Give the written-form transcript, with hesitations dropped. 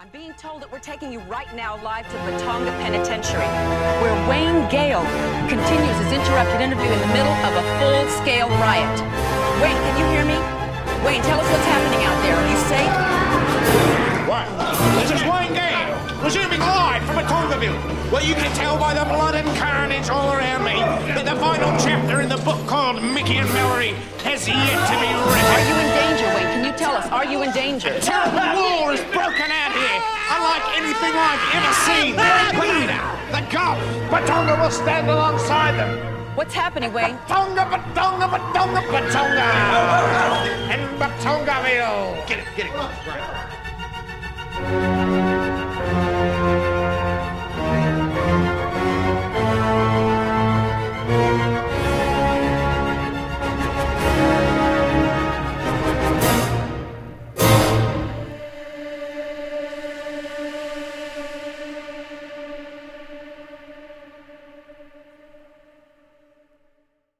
I'm being told that we're taking you right now live to Batonga Penitentiary, where Wayne Gale continues his interrupted interview in the middle of a full-scale riot. Wayne, can you hear me? Wayne, tell us what's happening out there. Are you safe? What? This is Wayne Gale, resuming live from Batongaville. Well, you can tell by the blood and carnage all around me that the final chapter in the book called Mickey and Mallory has yet to be written. Are you in danger, Wayne? Can you tell us? Are you in danger? A terrible war has broken out here, unlike anything I've ever seen. The Gulf, Batonga will stand alongside them. What's happening, Wayne? Batonga, Batonga, Batonga, Batonga! And Batongaville! Get it. Right.